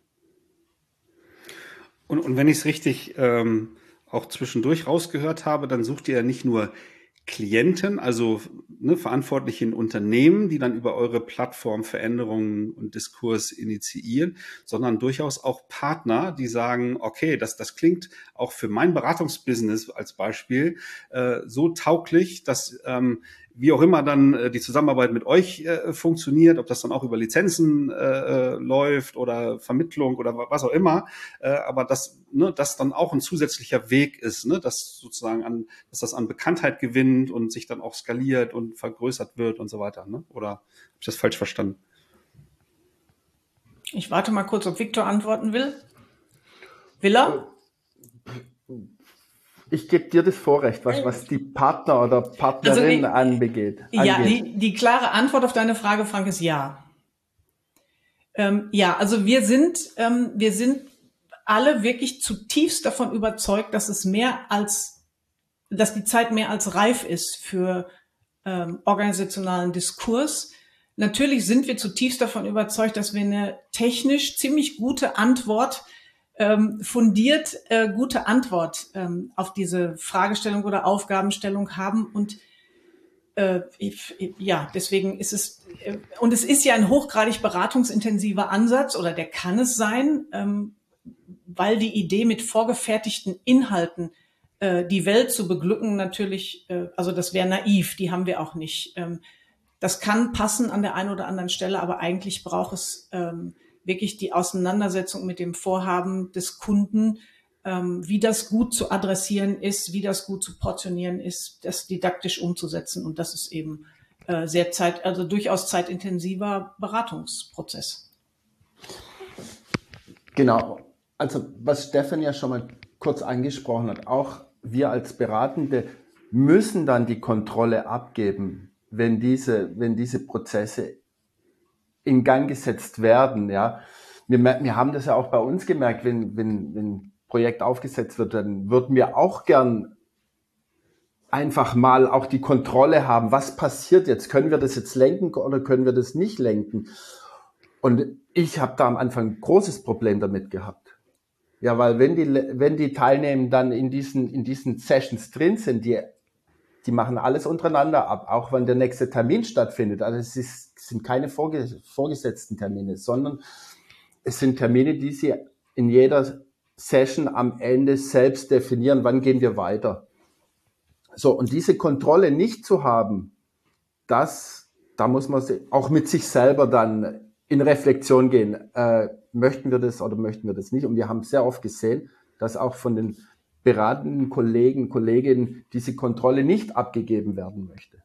Und, und wenn ich es richtig ähm, auch zwischendurch rausgehört habe, dann sucht ihr ja nicht nur Klienten, also ne, Verantwortliche in Unternehmen, die dann über eure Plattform Veränderungen und Diskurs initiieren, sondern durchaus auch Partner, die sagen, okay, das, das klingt auch für mein Beratungsbusiness als Beispiel äh, so tauglich, dass ähm, wie auch immer dann äh, die Zusammenarbeit mit euch äh, funktioniert, ob das dann auch über Lizenzen äh, läuft oder Vermittlung oder was auch immer, äh, aber dass ne, das dann auch ein zusätzlicher Weg ist, ne, dass sozusagen an, dass das an Bekanntheit gewinnt und sich dann auch skaliert und vergrößert wird und so weiter, ne? Oder habe ich das falsch verstanden? Ich warte mal kurz, ob Viktor antworten will. Will er? Ich gebe dir das Vorrecht, was, was die Partner oder Partnerin also anbegeht. Ja, die, die klare Antwort auf deine Frage, Frank, ist ja. Ähm, ja, also wir sind, ähm, wir sind alle wirklich zutiefst davon überzeugt, dass es mehr als, dass die Zeit mehr als reif ist für ähm, organisationalen Diskurs. Natürlich sind wir zutiefst davon überzeugt, dass wir eine technisch ziemlich gute Antwort Ähm, fundiert äh, gute Antwort ähm, auf diese Fragestellung oder Aufgabenstellung haben und äh, ich, ja, deswegen ist es äh, und es ist ja ein hochgradig beratungsintensiver Ansatz oder der kann es sein, ähm, weil die Idee mit vorgefertigten Inhalten äh, die Welt zu beglücken natürlich, äh, also das wäre naiv, die haben wir auch nicht. Ähm, das kann passen an der einen oder anderen Stelle, aber eigentlich braucht es ähm, wirklich die Auseinandersetzung mit dem Vorhaben des Kunden, ähm, wie das gut zu adressieren ist, wie das gut zu portionieren ist, das didaktisch umzusetzen. Und das ist eben äh, sehr zeit, also durchaus zeitintensiver Beratungsprozess. Genau. Also was Stefan ja schon mal kurz angesprochen hat, auch wir als Beratende müssen dann die Kontrolle abgeben, wenn diese, wenn diese Prozesse in Gang gesetzt werden, ja. Wir, wir haben das ja auch bei uns gemerkt, wenn, wenn, wenn ein Projekt aufgesetzt wird, dann würden wir auch gern einfach mal auch die Kontrolle haben. Was passiert jetzt? Können wir das jetzt lenken oder können wir das nicht lenken? Und ich habe da am Anfang ein großes Problem damit gehabt. Ja, weil wenn die, wenn die Teilnehmer dann in diesen, in diesen Sessions drin sind, die, die machen alles untereinander ab, auch wenn der nächste Termin stattfindet. Also es ist, es sind keine vorge- vorgesetzten Termine, sondern es sind Termine, die sie in jeder Session am Ende selbst definieren, wann gehen wir weiter. So, und diese Kontrolle nicht zu haben, das, da muss man auch mit sich selber dann in Reflexion gehen. Äh, möchten wir das oder möchten wir das nicht? Und wir haben sehr oft gesehen, dass auch von den beratenden Kollegen, Kolleginnen diese Kontrolle nicht abgegeben werden möchte.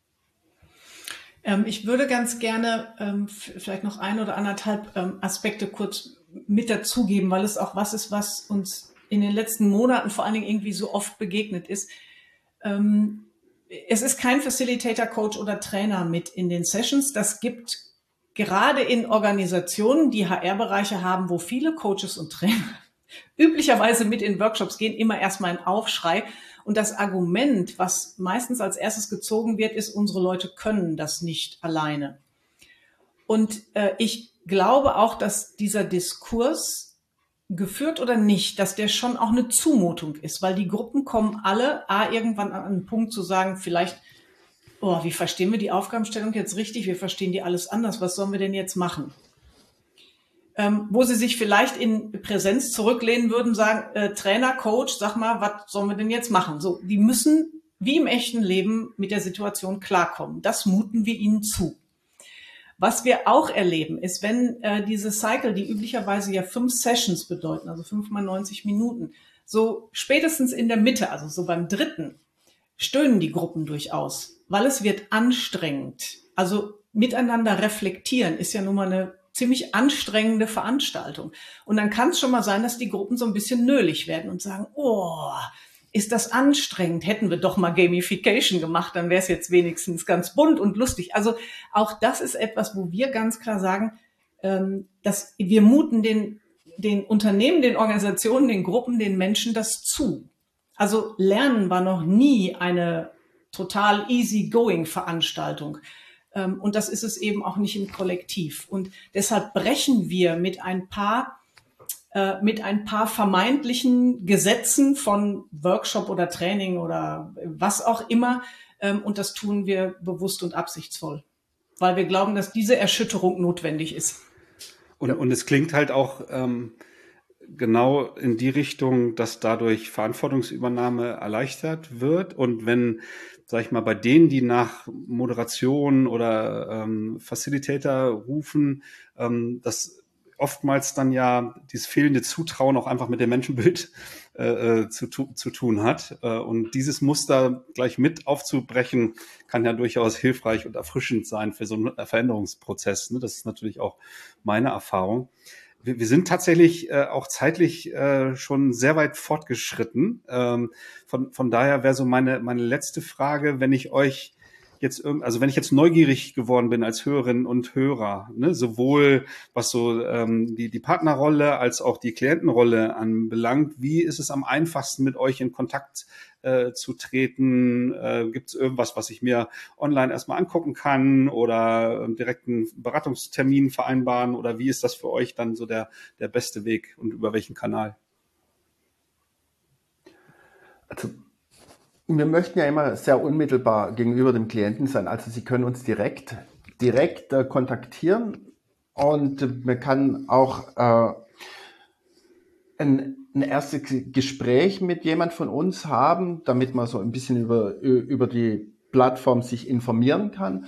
Ähm, ich würde ganz gerne ähm, vielleicht noch ein oder anderthalb ähm, Aspekte kurz mit dazugeben, weil es auch was ist, was uns in den letzten Monaten vor allen Dingen irgendwie so oft begegnet ist. Ähm, es ist kein Facilitator, Coach oder Trainer mit in den Sessions. Das gibt gerade in Organisationen, die H R-Bereiche haben, wo viele Coaches und Trainer üblicherweise mit in Workshops gehen, immer erstmal ein Aufschrei. Und das Argument, was meistens als erstes gezogen wird, ist, unsere Leute können das nicht alleine. Und äh, ich glaube auch, dass dieser Diskurs geführt oder nicht, dass der schon auch eine Zumutung ist, weil die Gruppen kommen alle A, irgendwann an einen Punkt zu sagen, vielleicht, oh, wie verstehen wir die Aufgabenstellung jetzt richtig? Wir verstehen die alles anders. Was sollen wir denn jetzt machen? Ähm, wo sie sich vielleicht in Präsenz zurücklehnen würden, sagen, äh, Trainer, Coach, sag mal, was sollen wir denn jetzt machen? So, die müssen wie im echten Leben mit der Situation klarkommen. Das muten wir ihnen zu. Was wir auch erleben, ist, wenn äh, diese Cycle, die üblicherweise ja fünf Sessions bedeuten, also fünf mal neunzig Minuten, so spätestens in der Mitte, also so beim dritten, stöhnen die Gruppen durchaus, weil es wird anstrengend. Also miteinander reflektieren ist ja nun mal eine ziemlich anstrengende Veranstaltung. Und dann kann es schon mal sein, dass die Gruppen so ein bisschen nölig werden und sagen, oh, ist das anstrengend, hätten wir doch mal Gamification gemacht, dann wäre es jetzt wenigstens ganz bunt und lustig. Also auch das ist etwas, wo wir ganz klar sagen, ähm, dass wir muten den, den Unternehmen, den Organisationen, den Gruppen, den Menschen das zu. Also Lernen war noch nie eine total easy-going Veranstaltung. Ähm, und das ist es eben auch nicht im Kollektiv. Und deshalb brechen wir mit ein paar mit ein paar vermeintlichen Gesetzen von Workshop oder Training oder was auch immer. Und das tun wir bewusst und absichtsvoll, weil wir glauben, dass diese Erschütterung notwendig ist. Und, und es klingt halt auch ähm, genau in die Richtung, dass dadurch Verantwortungsübernahme erleichtert wird. Und wenn, sag ich mal, bei denen, die nach Moderation oder ähm, Facilitator rufen, ähm, das oftmals dann ja dieses fehlende Zutrauen auch einfach mit dem Menschenbild äh, zu, zu tun hat. Äh, und dieses Muster gleich mit aufzubrechen, kann ja durchaus hilfreich und erfrischend sein für so einen Veränderungsprozess. Ne? Das ist natürlich auch meine Erfahrung. Wir, wir sind tatsächlich äh, auch zeitlich äh, schon sehr weit fortgeschritten. Ähm, von, von daher wäre so meine, meine letzte Frage, wenn ich euch jetzt irgend, also wenn ich jetzt neugierig geworden bin als Hörerinnen und Hörer, ne, sowohl was so ähm, die die Partnerrolle als auch die Klientenrolle anbelangt, wie ist es am einfachsten mit euch in Kontakt äh, zu treten? Äh, Gibt es irgendwas, was ich mir online erstmal angucken kann oder äh, direkt einen Beratungstermin vereinbaren oder wie ist das für euch dann so der der beste Weg und über welchen Kanal? Also wir möchten ja immer sehr unmittelbar gegenüber dem Klienten sein. Also Sie können uns direkt, direkt äh, kontaktieren und man kann auch äh, ein, ein erstes Gespräch mit jemand von uns haben, damit man so ein bisschen über, über die Plattform sich informieren kann.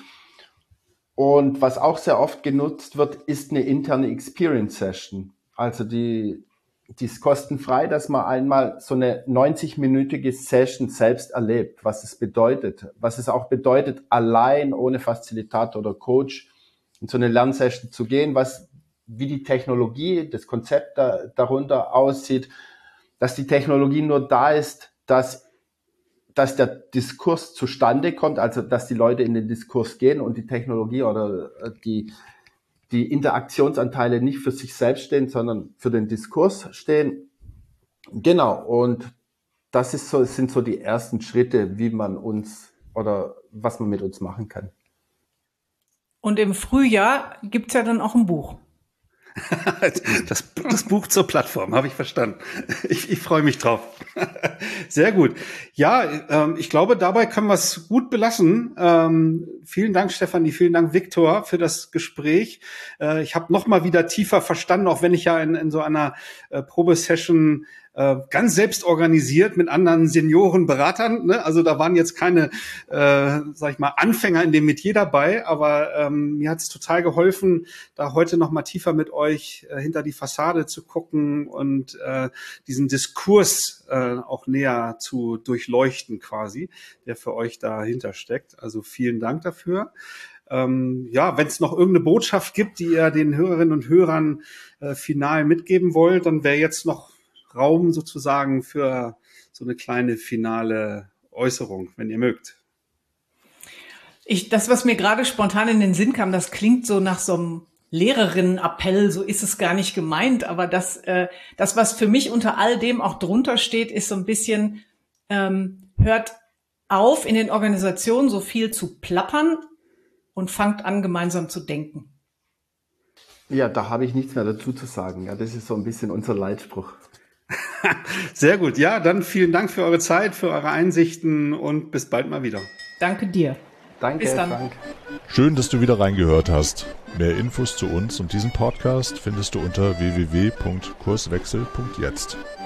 Und was auch sehr oft genutzt wird, ist eine interne Experience Session. Also die Die ist kostenfrei, dass man einmal so eine neunzig-minütige Session selbst erlebt, was es bedeutet. Was es auch bedeutet, allein ohne Facilitator oder Coach in so eine Lernsession zu gehen, was, wie die Technologie, das Konzept da, darunter aussieht, dass die Technologie nur da ist, dass, dass der Diskurs zustande kommt, also dass die Leute in den Diskurs gehen und die Technologie oder die die Interaktionsanteile nicht für sich selbst stehen, sondern für den Diskurs stehen. Genau, und das ist so, sind so die ersten Schritte, wie man uns oder was man mit uns machen kann. Und im Frühjahr gibt's ja dann auch ein Buch. Das, das Buch zur Plattform, habe ich verstanden. Ich, ich freue mich drauf. Sehr gut. Ja, ähm, ich glaube, dabei können wir es gut belassen. Ähm, vielen Dank, Stefanie, vielen Dank, Viktor, für das Gespräch. Äh, ich habe noch mal wieder tiefer verstanden, auch wenn ich ja in, in so einer äh, Probesession äh, ganz selbst organisiert mit anderen Seniorenberatern, ne? Also da waren jetzt keine, äh, sag ich mal, Anfänger in dem Metier dabei, aber ähm, mir hat es total geholfen, da heute noch mal tiefer mit euch äh, hinter die Fassade zu gucken und äh, diesen Diskurs äh, auch näher zu durchleuchten quasi, der für euch dahinter steckt. Also vielen Dank dafür. Ähm, ja, wenn es noch irgendeine Botschaft gibt, die ihr den Hörerinnen und Hörern äh, final mitgeben wollt, dann wäre jetzt noch Raum sozusagen für so eine kleine finale Äußerung, wenn ihr mögt. Ich, das, was mir gerade spontan in den Sinn kam, das klingt so nach so einem Lehrerinnenappell, so ist es gar nicht gemeint, aber das, äh, das, was für mich unter all dem auch drunter steht, ist so ein bisschen, ähm, hört auf, in den Organisationen so viel zu plappern und fangt an, gemeinsam zu denken. Ja, da habe ich nichts mehr dazu zu sagen. Ja, das ist so ein bisschen unser Leitspruch. Sehr gut. Ja, dann vielen Dank für eure Zeit, für eure Einsichten und bis bald mal wieder. Danke dir. Danke, Bis dann. Frank. Schön, dass du wieder reingehört hast. Mehr Infos zu uns und diesem Podcast findest du unter w w w punkt kurswechsel punkt jetzt.